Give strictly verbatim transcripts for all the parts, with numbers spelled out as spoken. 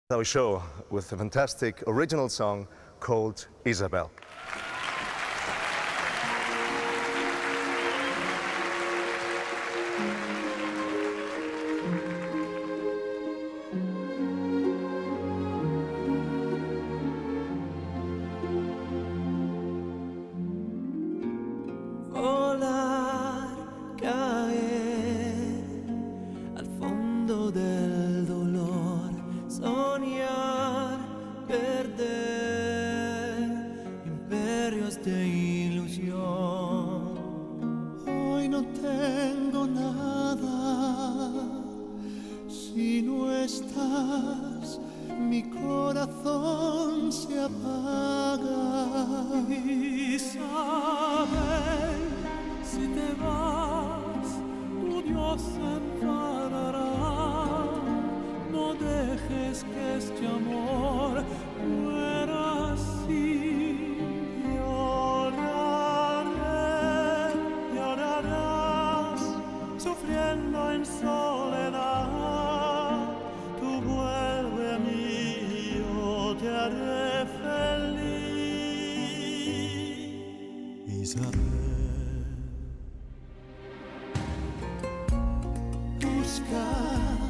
Our show with a fantastic original song called Isabel. Volar, caer al fondo del dolor, soñar, perder imperios de ilusión. Hoy no tengo nada, si no estás, mi corazón se apaga. Isabel, si te vas, tu Dios se enfadará. No dejes que este amor muera así. Lloraré, llorarás, sufriendo en soledad. Tú vuelve a mí, yo te haré feliz. Isabel, buscar,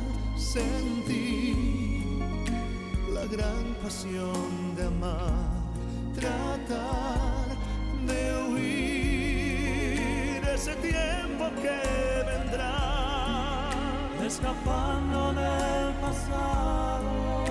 sentir la gran pasión de amar, tratar de huir ese tiempo que vendrá, escapando del pasado.